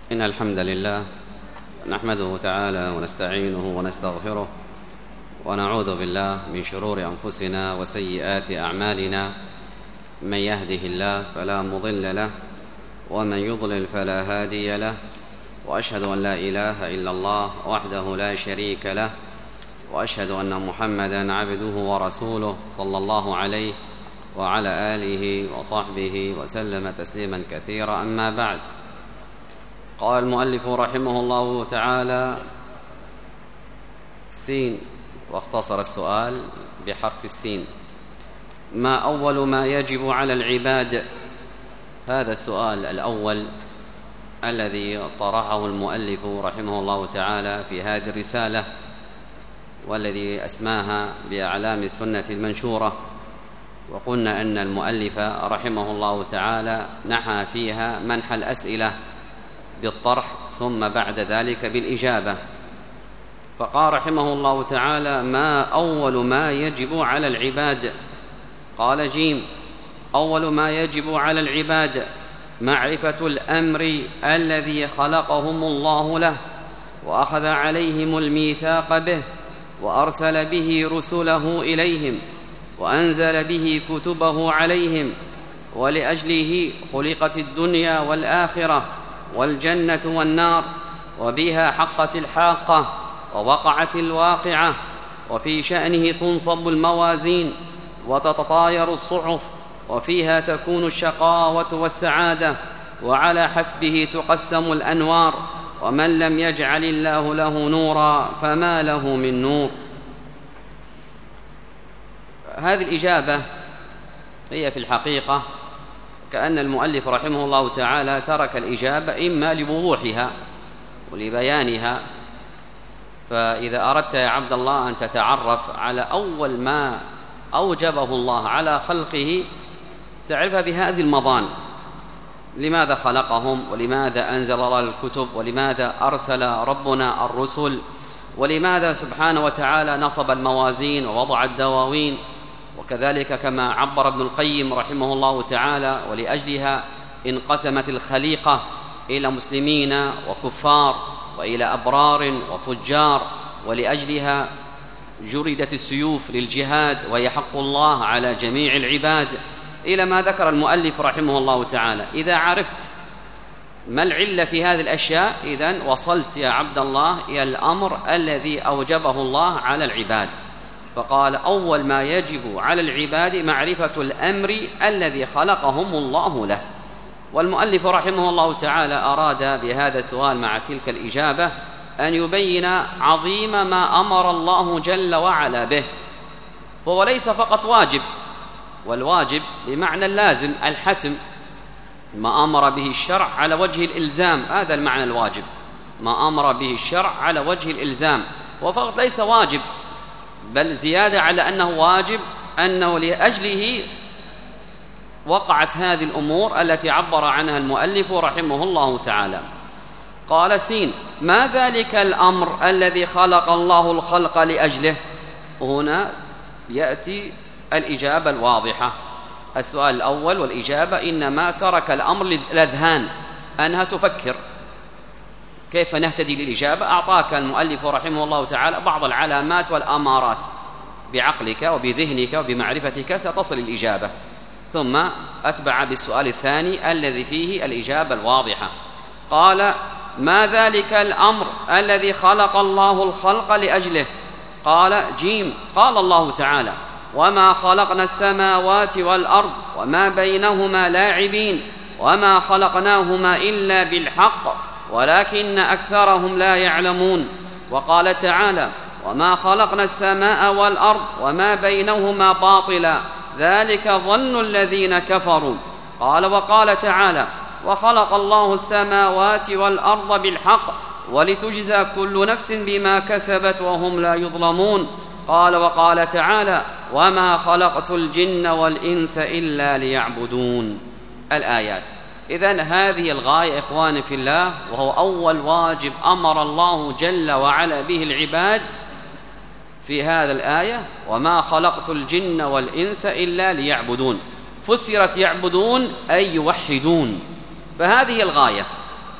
إن الحمد لله نحمده تعالى ونستعينه ونستغفره ونعوذ بالله من شرور أنفسنا وسيئات أعمالنا. من يهده الله فلا مضل له ومن يضلل فلا هادي له، وأشهد أن لا إله إلا الله وحده لا شريك له، وأشهد أن محمدًا عبده ورسوله صلى الله عليه وعلى آله وصحبه وسلم تسليما كثيرا. أما بعد، قال المؤلف رحمه الله تعالى سين، واختصر السؤال بحرف السين: ما أول ما يجب على العباد؟ هذا السؤال الأول الذي طرحه المؤلف رحمه الله تعالى في هذه الرسالة، والذي أسماها بأعلام السنة المنشورة. وقلنا أن المؤلف رحمه الله تعالى نحى فيها منح الأسئلة بالطرح ثم بعد ذلك بالإجابة. فقال رحمه الله تعالى: ما أول ما يجب على العباد؟ قال جيم: أول ما يجب على العباد معرفة الأمر الذي خلقهم الله له، وأخذ عليهم الميثاق به، وأرسل به رسله إليهم، وأنزل به كتبه عليهم، ولأجله خلقت الدنيا والآخرة والجنة والنار، وبها حقت الحاقة ووقعت الواقعة، وفي شأنه تنصب الموازين وتتطاير الصحف، وفيها تكون الشقاوة والسعادة، وعلى حسبه تقسم الأنوار، ومن لم يجعل الله له نورا فما له من نور. هذه الإجابة هي في الحقيقة كأن المؤلف رحمه الله تعالى ترك الإجابة إما لوضوحها ولبيانها. فإذا أردت يا عبد الله أن تتعرف على أول ما أوجبه الله على خلقه، تعرف بهذه المضان: لماذا خلقهم، ولماذا أنزل الله الكتب، ولماذا أرسل ربنا الرسل، ولماذا سبحانه وتعالى نصب الموازين ووضع الدواوين. وكذلك كما عبر ابن القيم رحمه الله تعالى: ولأجلها انقسمت الخليقة إلى مسلمين وكفار، وإلى أبرار وفجار، ولأجلها جردت السيوف للجهاد، وهي حق الله على جميع العباد، إلى ما ذكر المؤلف رحمه الله تعالى. إذا عرفت ما العلة في هذه الأشياء، إذن وصلت يا عبد الله إلى الأمر الذي أوجبه الله على العباد. فقال: أول ما يجب على العباد معرفة الأمر الذي خلقهم الله له. والمؤلف رحمه الله تعالى أراد بهذا السؤال مع تلك الإجابة أن يبين عظيم ما أمر الله جل وعلا به. فهو ليس فقط واجب، والواجب بمعنى اللازم الحتم، ما أمر به الشرع على وجه الإلزام، هذا المعنى الواجب، ما أمر به الشرع على وجه الإلزام. وفقط ليس واجب، بل زيادة على أنه واجب، أنه لأجله وقعت هذه الأمور التي عبر عنها المؤلف رحمه الله تعالى. قال سين: ما ذلك الأمر الذي خلق الله الخلق لأجله؟ هنا يأتي الإجابة الواضحة. السؤال الأول والإجابة إنما ترك الأمر للأذهان أنها تفكر كيف نهتدي للإجابة. أعطاك المؤلف رحمه الله تعالى بعض العلامات والأمارات، بعقلك وبذهنك وبمعرفتك ستصل الإجابة. ثم أتبع بالسؤال الثاني الذي فيه الإجابة الواضحة. قال: ما ذلك الأمر الذي خلق الله الخلق لأجله؟ قال جيم: قال الله تعالى: وما خلقنا السماوات والأرض وما بينهما لاعبين وما خلقناهما إلا بالحق ولكن أكثرهم لا يعلمون. وقال تعالى: وما خلقنا السماء والأرض وما بينهما باطلا ذلك ظن الذين كفروا. قال: وقال تعالى: وخلق الله السماوات والأرض بالحق ولتجزى كل نفس بما كسبت وهم لا يظلمون. قال: وقال تعالى: وما خلقت الجن والإنس إلا ليعبدون. الآيات. إذن هذه الغاية إخواني في الله، وهو أول واجب أمر الله جل وعلا به العباد في هذا الآية: وما خلقت الجن والإنس إلا ليعبدون. فسرت يعبدون أي يوحدون، فهذه الغاية.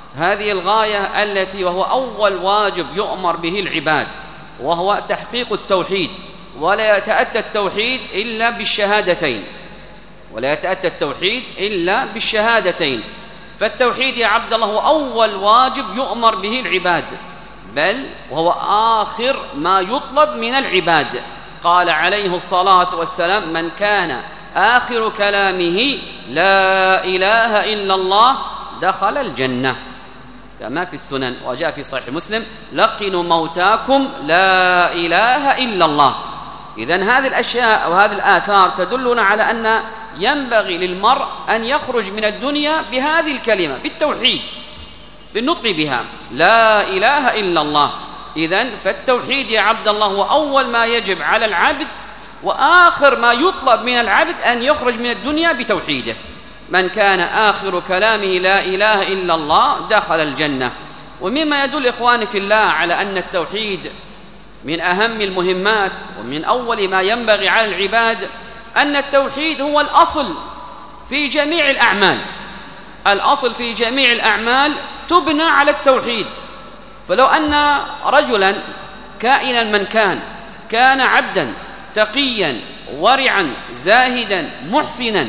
هذه الغاية التي وهو أول واجب يؤمر به العباد، وهو تحقيق التوحيد. ولا يتأتى التوحيد إلا بالشهادتين، ولا يتأتى التوحيد إلا بالشهادتين. فالتوحيد يا عبد الله هو أول واجب يؤمر به العباد، بل وهو آخر ما يطلب من العباد. قال عليه الصلاة والسلام: من كان آخر كلامه لا إله إلا الله دخل الجنة، كما في السنن، وجاء في صحيح مسلم: لقنوا موتاكم لا إله إلا الله. إذن هذه الأشياء وهذه الآثار تدلنا على أن ينبغي للمرء أن يخرج من الدنيا بهذه الكلمة، بالتوحيد، بالنطق بها لا إله إلا الله. إذن فالتوحيد يا عبد الله هو أول ما يجب على العبد، وآخر ما يطلب من العبد أن يخرج من الدنيا بتوحيده. من كان آخر كلامه لا إله إلا الله دخل الجنة. ومما يدل إخواني في الله على أن التوحيد من أهم المهمات ومن أول ما ينبغي على العباد أن التوحيد هو الأصل في جميع الأعمال. الأصل في جميع الأعمال تبنى على التوحيد. فلو أن رجلا كائنا من كان عبدا تقيا ورعا زاهدا محسنا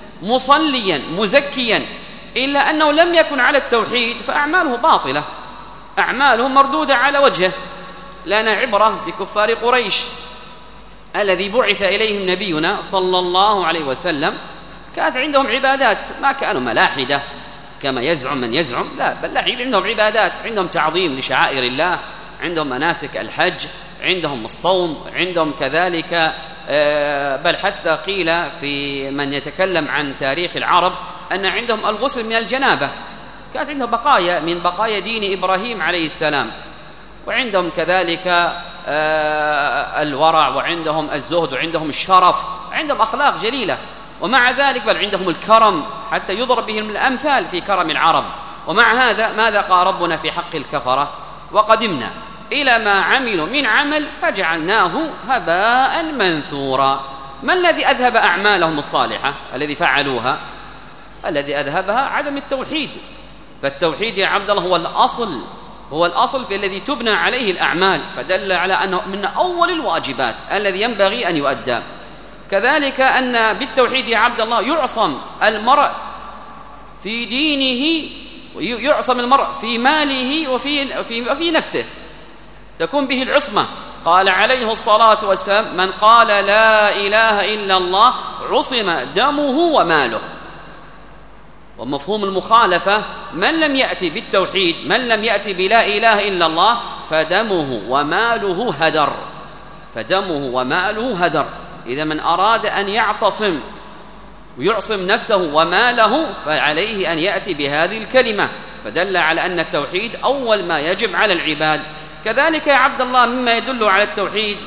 مصليا مزكيا، إلا أنه لم يكن على التوحيد، فأعماله باطلة، أعماله مردودة على وجهه. لنا عبرة بكفار قريش الذي بعث إليهم نبينا صلى الله عليه وسلم. كانت عندهم عبادات، ما كانوا ملاحدة كما يزعم من يزعم، لا، بل عندهم عبادات، عندهم تعظيم لشعائر الله، عندهم مناسك الحج، عندهم الصوم، عندهم كذلك بل حتى قيل في من يتكلم عن تاريخ العرب أن عندهم الغسل من الجنابة، كانت عندهم بقايا من بقايا دين إبراهيم عليه السلام. وعندهم كذلك الورع، وعندهم الزهد، وعندهم الشرف، عندهم أخلاق جليلة. ومع ذلك بل عندهم الكرم، حتى يضرب بهم الأمثال في كرم العرب. ومع هذا ماذا قال ربنا في حق الكفرة؟ وقدمنا إلى ما عملوا من عمل فجعلناه هباء منثورا. ما الذي أذهب أعمالهم الصالحة الذي فعلوها؟ الذي أذهبها عدم التوحيد. فالتوحيد يا عبد الله هو الأصل في الذي تبنى عليه الأعمال، فدل على أنه من أول الواجبات الذي ينبغي أن يؤدى. كذلك أن بالتوحيد يا عبد الله يعصم المرء في دينه، ويعصم المرء في ماله وفي نفسه، تكون به العصمة. قال عليه الصلاة والسلام: من قال لا إله إلا الله عصم دمه وماله. ومفهوم المخالفة: من لم يأتي بالتوحيد، من لم يأتي بلا إله إلا الله فدمه وماله هدر، فدمه وماله هدر. إذا من أراد أن يعتصم ويعصم نفسه وماله فعليه أن يأتي بهذه الكلمة، فدل على أن التوحيد أول ما يجب على العباد. كذلك يا عبد الله مما يدل على التوحيد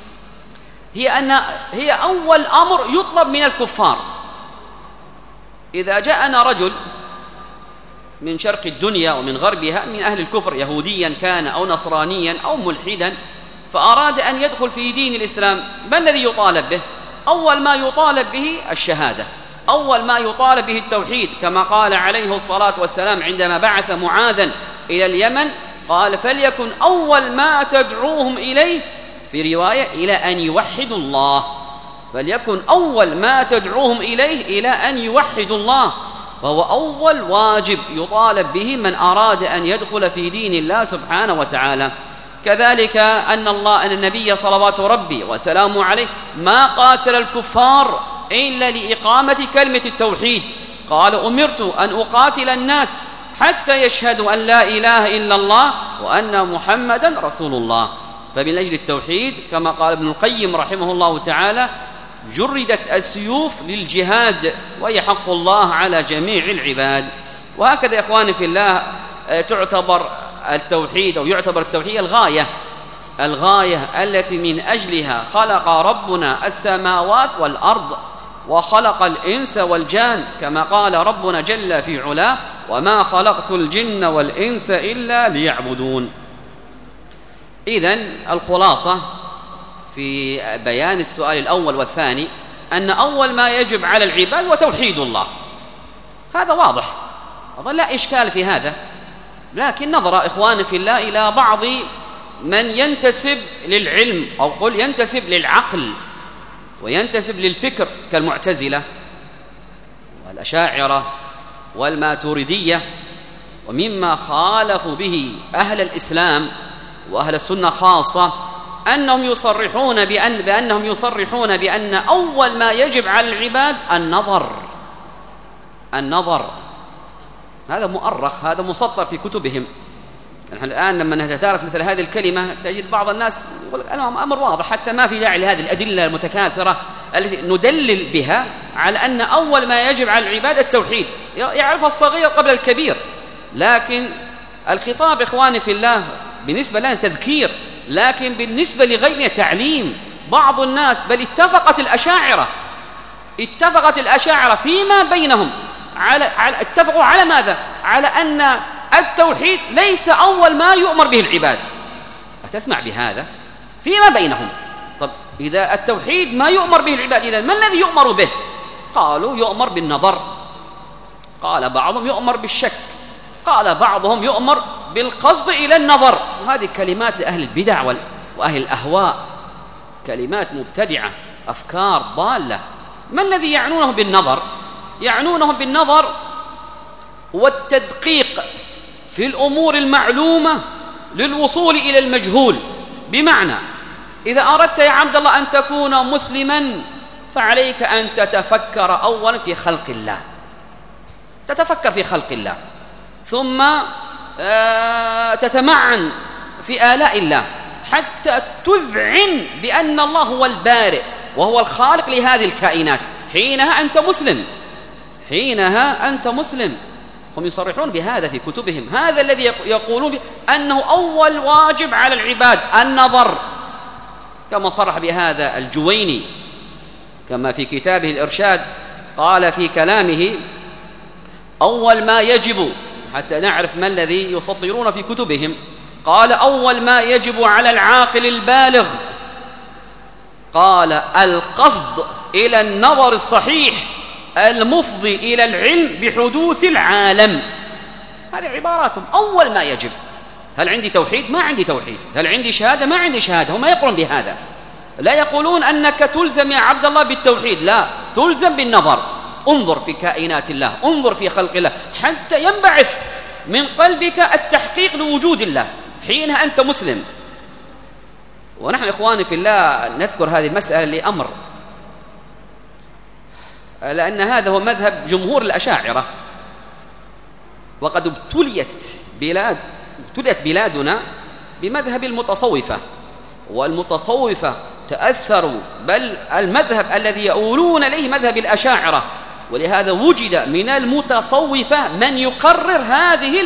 هي أول أمر يطلب من الكفار. إذا جاءنا رجل من شرق الدنيا ومن غربها من أهل الكفر، يهوديا كان أو نصرانيا أو ملحدا، فأراد أن يدخل في دين الإسلام، ما الذي يطالب به؟ أول ما يطالب به الشهادة، أول ما يطالب به التوحيد، كما قال عليه الصلاة والسلام عندما بعث معاذا إلى اليمن قال: فليكن أول ما تدعوهم إليه، في رواية إلى أن يوحدوا الله، فليكن أول ما تدعوهم إليه إلى أن يوحدوا الله. فهو أول واجب يطالب به من أراد أن يدخل في دين الله سبحانه وتعالى. كذلك أن النبي صلوات ربي وسلامه عليه ما قاتل الكفار إلا لإقامة كلمة التوحيد. قال: أمرت أن أقاتل الناس حتى يشهدوا أن لا إله إلا الله وأن محمدا رسول الله. فمن أجل التوحيد كما قال ابن القيم رحمه الله تعالى: جردت السيوف للجهاد ويحق الله على جميع العباد. وهكذا يا إخواني في الله تعتبر التوحيد الغاية التي من أجلها خلق ربنا السماوات والأرض وخلق الإنس والجان، كما قال ربنا جل في علاه: وما خلقت الجن والإنس إلا ليعبدون. إذن الخلاصة في بيان السؤال الأول والثاني أن أول ما يجب على العباد وتوحيد الله، هذا واضح، أظن لا إشكال في هذا. لكن نظر إخواني في الله إلى بعض من ينتسب للعلم أو قل ينتسب للعقل وينتسب للفكر كالمعتزلة والأشاعرة والماتريدية، ومما خالفوا به أهل الإسلام وأهل السنة خاصة أنهم يصرحون بأن أول ما يجب على العباد النظر. هذا مؤرخ، هذا مسطر في كتبهم. نحن الآن لما نتدارس مثل هذه الكلمة تجد بعض الناس يقول أمر واضح، حتى ما في داعي لهذه الأدلة المتكاثرة التي ندلل بها على أن أول ما يجب على العباد التوحيد، يعرف الصغير قبل الكبير. لكن الخطاب إخواني في الله بالنسبة لنا تذكير، لكن بالنسبة لغيرنا تعليم. بعض الناس بل اتفقت الأشاعرة فيما بينهم اتفقوا على ماذا؟ على أن التوحيد ليس أول ما يؤمر به العباد. أتسمع بهذا؟ فيما بينهم. طب إذا التوحيد ما يؤمر به العباد، إذا ما الذي يؤمر به؟ قالوا يؤمر بالنظر، قال بعضهم يؤمر بالشك، قال بعضهم يؤمر بالقصد إلى النظر. وهذه كلمات لأهل البدع وأهل الأهواء، كلمات مبتدعة، أفكار ضالة. ما الذي يعنونه بالنظر؟ يعنونه بالنظر والتدقيق في الأمور المعلومة للوصول إلى المجهول. بمعنى إذا أردت يا عبد الله أن تكون مسلما فعليك أن تتفكر أولا في خلق الله، تتفكر في خلق الله، ثم تتمعن في آلاء الله حتى تذعن بأن الله هو البارئ وهو الخالق لهذه الكائنات. حينها أنت مسلم. هم يصرحون بهذا في كتبهم. هذا الذي يقولون أنه أول واجب على العباد النظر، كما صرح بهذا الجويني، كما في كتابه الإرشاد قال في كلامه أول ما يجب، حتى نعرف ما الذي يسطرون في كتبهم، قال أول ما يجب على العاقل البالغ قال القصد إلى النظر الصحيح المفضي إلى العلم بحدوث العالم. هذه عباراتهم. أول ما يجب، هل عندي توحيد؟ ما عندي توحيد. هل عندي شهادة؟ ما عندي شهادة. هم ما يقولون بهذا، لا يقولون أنك تلزم يا عبد الله بالتوحيد، لا، تلزم بالنظر. انظر في كائنات الله، انظر في خلق الله، حتى ينبعث من قلبك التحقيق لوجود الله. حينها أنت مسلم. ونحن إخواني في الله نذكر هذه المسألة لأمر، لأن هذا هو مذهب جمهور الأشاعرة، وقد ابتليت بلادنا بمذهب المتصوفة، والمتصوفة تأثروا، بل المذهب الذي يؤولون إليه مذهب الأشاعرة. ولهذا وجد من المتصوفة من يقرر هذه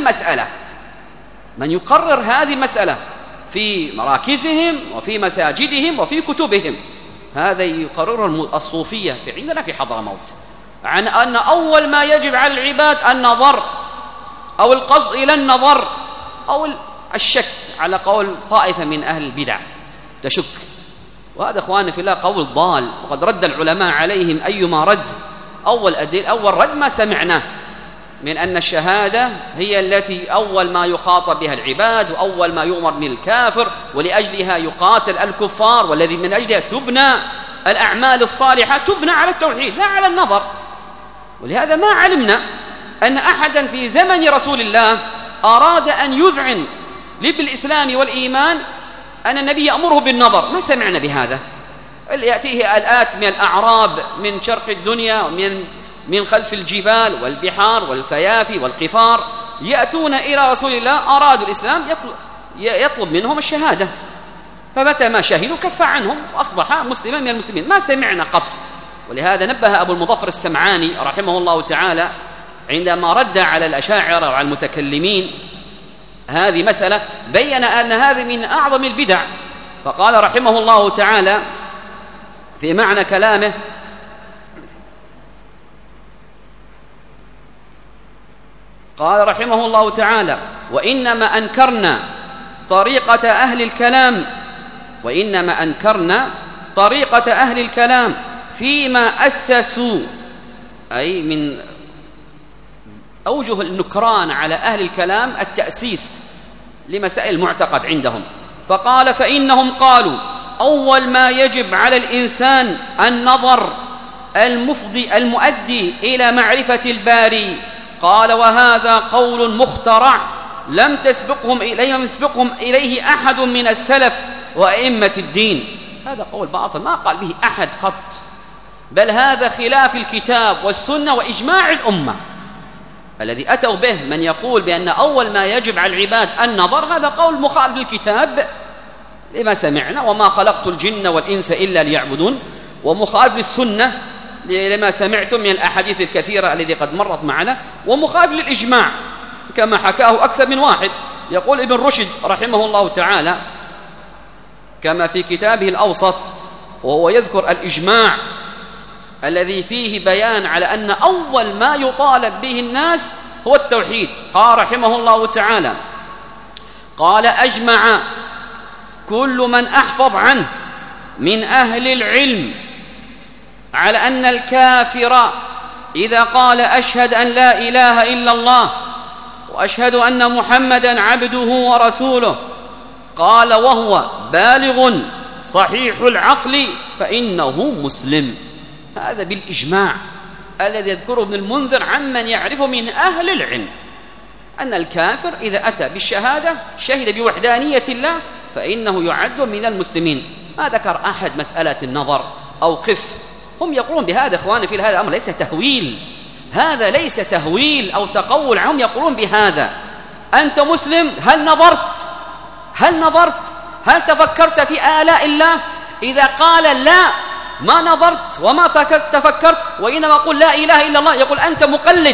المسألة في مراكزهم وفي مساجدهم وفي كتبهم. هذا يقرر الصوفية عندنا في حضرموت، عن أن أول ما يجب على العباد النظر أو القصد إلى النظر أو الشك، على قول طائفة من أهل البدع تشك. وهذا إخواني في الله قول ضال، وقد رد العلماء عليهم أيما رد. أول رد ما سمعناه من أن الشهادة هي التي أول ما يخاطب بها العباد، وأول ما يؤمر من الكافر، ولأجلها يقاتل الكفار، والذي من أجلها تبنى الأعمال الصالحة، تبنى على التوحيد لا على النظر. ولهذا ما علمنا أن أحدا في زمن رسول الله أراد أن يذعن بالإسلام والإيمان أن النبي يأمره بالنظر، ما سمعنا بهذا. يأتيه الآت من الأعراب من شرق الدنيا ومن خلف الجبال والبحار والفيافي والقفار، يأتون إلى رسول الله أرادوا الإسلام، يطلب منهم الشهادة، فمتى ما شهدوا كف عنهم وأصبح مسلما من المسلمين. ما سمعنا قط. ولهذا نبه أبو المظفر السمعاني رحمه الله تعالى عندما رد على الأشاعرة وعلى المتكلمين هذه مسألة، بيّن أن هذه من أعظم البدع. فقال رحمه الله تعالى في معنى كلامه: قال رحمه الله تعالى: وإنما أنكرنا طريقة أهل الكلام فيما أسسوا، أي من أوجه النكران على أهل الكلام التأسيس لمسائل المعتقد عندهم. فقال فإنهم قالوا أول ما يجب على الإنسان النظر المفضي المؤدي إلى معرفة الباري. قال وهذا قول مخترع لم يسبقهم إليه أحد من السلف وأئمة الدين. هذا قول باطل ما قال به أحد قط، بل هذا خلاف الكتاب والسنة وإجماع الأمة. الذي أتوا به من يقول بأن أول ما يجب على العباد النظر، هذا قول مخالف للكتاب لما سمعنا وما خلقت الجن والإنس إلا ليعبدون، ومخالف للسنة لما سمعتم من الأحاديث الكثيرة التي قد مرت معنا، ومخالف للإجماع كما حكاه أكثر من واحد. يقول ابن رشد رحمه الله تعالى كما في كتابه الأوسط، وهو يذكر الإجماع الذي فيه بيان على أن أول ما يطالب به الناس هو التوحيد. قال رحمه الله تعالى قال أجمع كل من أحفظ عنه من أهل العلم على أن الكافر إذا قال أشهد أن لا إله إلا الله وأشهد أن محمدا عبده ورسوله، قال وهو بالغ صحيح العقل فإنه مسلم. هذا بالإجماع الذي يذكره ابن المنذر عمن يعرف من أهل العلم أن الكافر إذا أتى بالشهادة شهد بوحدانية الله فإنه يعد من المسلمين. ما ذكر أحد مسألة النظر أو قف. هم يقولون بهذا إخواني في هذا الأمر ليس تهويل، هذا ليس تهويل أو تقول. هم يقولون بهذا أنت مسلم، هل نظرت هل تفكرت في آلاء الله؟ إذا قال لا ما نظرت وما تفكرت وإنما قل لا إله إلا الله، يقول أنت مقلد.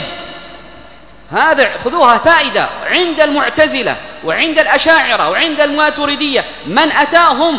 هذا خذوها فائدة عند المعتزلة وعند الأشاعرة وعند الماتريدية. من أتاهم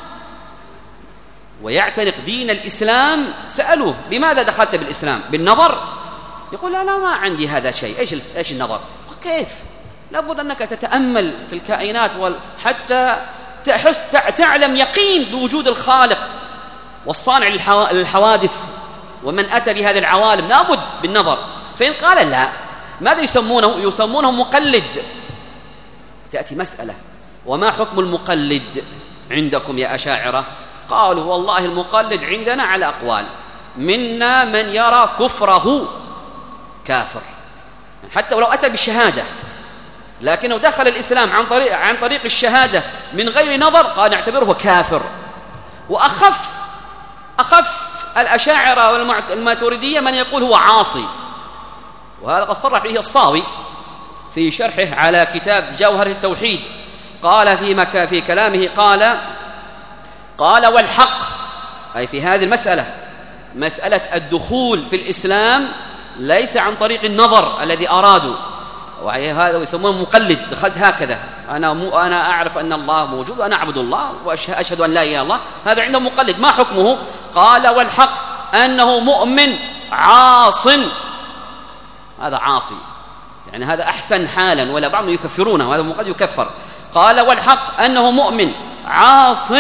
ويعتنق دين الإسلام سألوه بماذا دخلت بالإسلام؟ بالنظر؟ يقول لا ما عندي هذا شيء. إيش النظر؟ كيف؟ لابد أنك تتأمل في الكائنات حتى تعلم يقين بوجود الخالق والصانع للحوادث ومن أتى بهذه العوالم، لابد بالنظر. فإن قال لا، ماذا يسمونه مقلد. تأتي مسألة وما حكم المقلد عندكم يا أشاعرة؟ قالوا والله المقلد عندنا على أقوال، منا من يرى كفره كافر حتى ولو أتى بالشهادة، لكنه دخل الإسلام عن طريق الشهادة من غير نظر قال نعتبره كافر. وأخف الأشاعرة والماتريدية من يقول هو عاصي، وهذا قد صرح به الصاوي في شرحه على كتاب جوهر التوحيد. قال في كلامه قال والحق، أي في هذه مسألة الدخول في الإسلام ليس عن طريق النظر الذي أرادوا، وهذا يسمونه مقلد. دخلت هكذا، أنا أعرف أن الله موجود وأنا أعبد الله وأشهد أن لا إله إلا الله، هذا عنده مقلد. ما حكمه؟ قال والحق أنه مؤمن عاص. هذا عاصي يعني هذا أحسن حالا، ولا بعضهم يكفرونه، هذا قد يكفر. قال والحق أنه مؤمن عاص.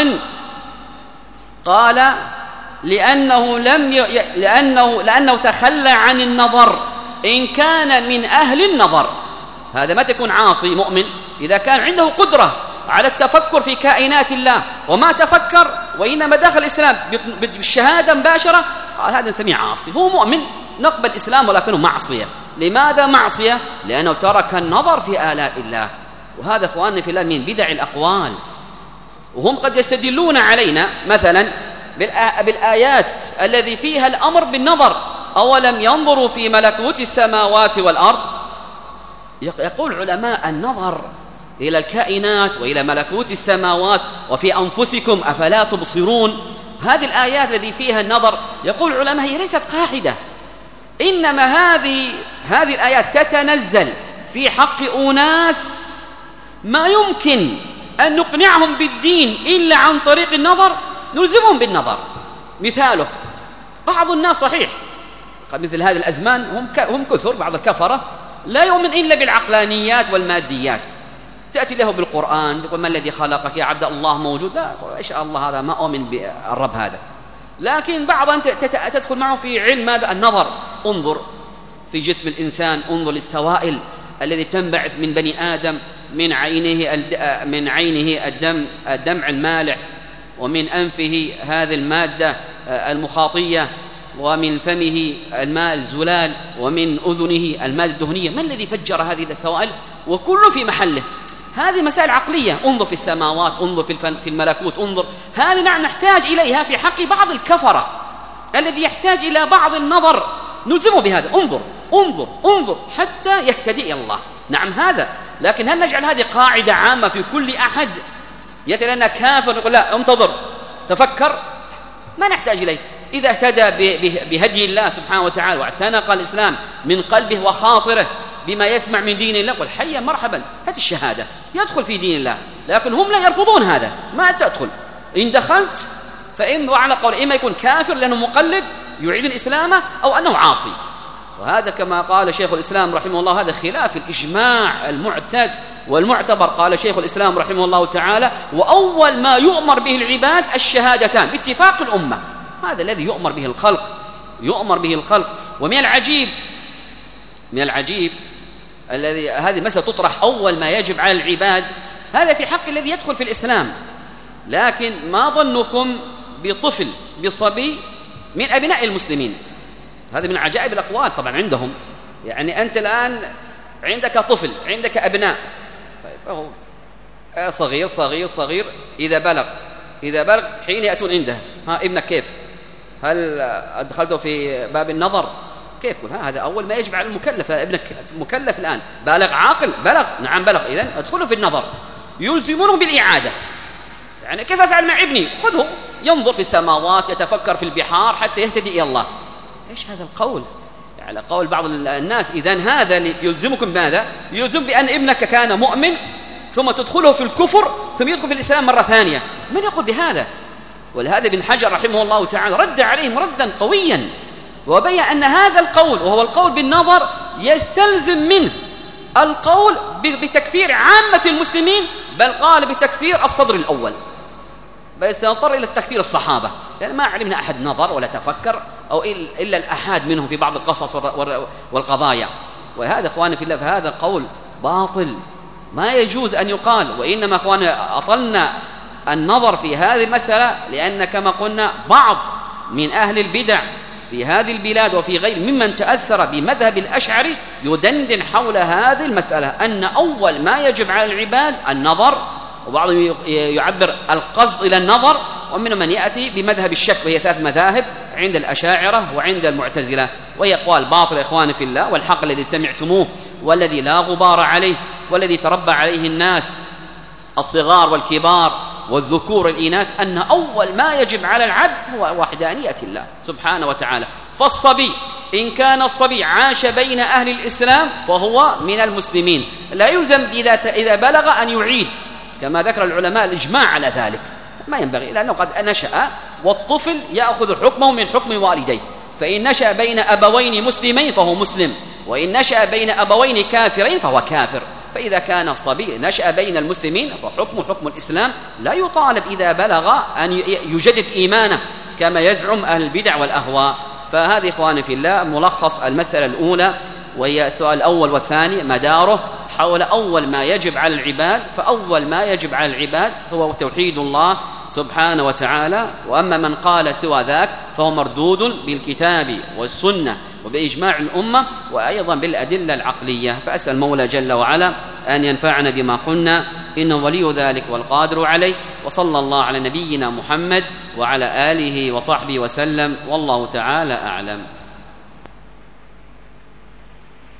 قال لأنه تخلى عن النظر إن كان من أهل النظر. هذا ما تكون عاصي مؤمن إذا كان عنده قدرة على التفكر في كائنات الله وما تفكر وإنما دخل الإسلام بالشهادة مباشرة، قال هذا نسميه عاصي. هو مؤمن نقبل الإسلام ولكنه معصية. لماذا معصية؟ لأنه ترك النظر في آلاء الله. وهذا إخواننا في الله من بدع الأقوال، وهم قد يستدلون علينا مثلا بالآيات الذي فيها الأمر بالنظر. أولم ينظروا في ملكوت السماوات والأرض؟ يقول علماء النظر إلى الكائنات وإلى ملكوت السماوات وفي أنفسكم أفلا تبصرون. هذه الآيات التي فيها النظر يقول علماء هي ليست قاعدة، إنما هذه الآيات تتنزل في حق أناس ما يمكن أن نقنعهم بالدين إلا عن طريق النظر، نلزمهم بالنظر. مثاله بعض الناس صحيح مثل هذه الأزمان هم كثر، بعض الكفرة لا يؤمن إلا بالعقلانيات والماديات. تأتي له بالقرآن يقول ما الذي خلقك يا عبد الله موجود؟ لا، إيش الله هذا، ما أؤمن بالرب هذا. لكن بعضا تدخل معه في علم ماذا؟ النظر. انظر في جسم الإنسان، انظر للسوائل الذي تنبعث من بني آدم، من عينه الدمع المالح، ومن أنفه هذه المادة المخاطية، ومن فمه الماء الزلال، ومن أذنه الماء الدهنية. ما الذي فجر هذه السوائل؟ وكله في محله. هذه مسائل عقلية. انظر في السماوات، انظر في الملكوت، انظر. هذه نعم نحتاج إليها في حق بعض الكفرة الذي يحتاج إلى بعض النظر، نلزمه بهذا. انظر انظر انظر حتى يهتدي إلى الله. نعم هذا، لكن هل نجعل هذه قاعدة عامة في كل أحد يأتي لنا كافر نقول لا انتظر تفكر؟ ما نحتاج إليه. إذا اهتدى بهدي الله سبحانه وتعالى واعتنق الإسلام من قلبه وخاطره بما يسمع من دين الله، والحية مرحبا، هذه الشهادة يدخل في دين الله. لكن هم لا يرفضون هذا، ما تدخل. إن دخلت فإن وعلى قول إما يكون كافر لأنه مقلد يعيد الإسلام، أو أنه عاصي. وهذا كما قال شيخ الإسلام رحمه الله هذا خلاف الإجماع المعتد والمعتبر. قال شيخ الإسلام رحمه الله تعالى: وأول ما يؤمر به العباد الشهادتان باتفاق الأمة. هذا الذي يؤمر به الخلق. ومن العجيب الذي هذه مسألة تطرح أول ما يجب على العباد، هذا في حق الذي يدخل في الإسلام. لكن ما ظنكم بطفل بصبي من أبناء المسلمين؟ هذا من عجائب الأقوال طبعا عندهم. يعني أنت الآن عندك طفل، عندك أبناء، طيب هو صغير إذا بلغ حين يأتون عنده: ها ابنك كيف؟ هل أدخلته في باب النظر؟ كيف؟ هذا أول ما يجب على المكلف. ابنك مكلف الآن، بالغ عاقل، نعم بلغ، إذن أدخله في النظر. يلزمونه بالإعادة. يعني كيف أفعل مع ابني؟ خذه ينظر في السماوات، يتفكر في البحار حتى يهتدي إلى الله. إيش هذا القول؟ على قول بعض الناس. إذن هذا يلزمكم ماذا؟ يلزم بأن ابنك كان مؤمن ثم تدخله في الكفر ثم يدخل في الإسلام مرة ثانية. من يقول بهذا؟ ولهذا ابن حجر رحمه الله تعالى رد عليهم ردا قويا، وبين أن هذا القول وهو القول بالنظر يستلزم منه القول بتكفير عامة المسلمين، بل قال بتكفير الصدر الأول، بل سنضطر إلى التكفير الصحابة، لأن ما علمنا أحد نظر ولا تفكر أو إلا الأحاد منهم في بعض القصص والقضايا. وهذا إخواني في الله فهذا قول باطل ما يجوز أن يقال. وإنما إخواني أطلنا النظر في هذه المسألة لأن كما قلنا بعض من أهل البدع في هذه البلاد وفي غير ممن تأثر بمذهب الأشعري يدندن حول هذه المسألة، أن أول ما يجب على العباد النظر، وبعضهم يعبر القصد إلى النظر، ومن من يأتي بمذهب الشك، وهي 3 مذاهب عند الأشاعرة وعند المعتزلة، وهي أقوال باطلة إخواني في الله. والحق الذي سمعتموه والذي لا غبار عليه والذي تربى عليه الناس الصغار والكبار والذكور والإناث أن أول ما يجب على العبد هو وحدانية الله سبحانه وتعالى. فالصبي إن كان الصبي عاش بين أهل الإسلام فهو من المسلمين، لا يلزم إذا بلغ أن يعيد، كما ذكر العلماء الإجماع على ذلك. ما ينبغي، لأنه قد نشأ والطفل يأخذ حكمه من حكم والديه، فإن نشأ بين أبوين مسلمين فهو مسلم، وإن نشأ بين أبوين كافرين فهو كافر. فإذا كان الصبي نشأ بين المسلمين فحكم حكم الإسلام، لا يطالب إذا بلغ أن يجدد إيمانه كما يزعم أهل البدع والأهواء. فهذه إخواني في الله ملخص المسألة الأولى، وهي السؤال الأول والثاني مداره حول أول ما يجب على العباد. فأول ما يجب على العباد هو توحيد الله سبحانه وتعالى، وأما من قال سوى ذاك فهو مردود بالكتاب والسنة وبإجماع الأمة وأيضا بالأدلة العقلية. فأسأل المولى جل وعلا أن ينفعنا بما قلنا، إنه ولي ذلك والقادر عليه. وصلى الله على نبينا محمد وعلى آله وصحبه وسلم، والله تعالى أعلم.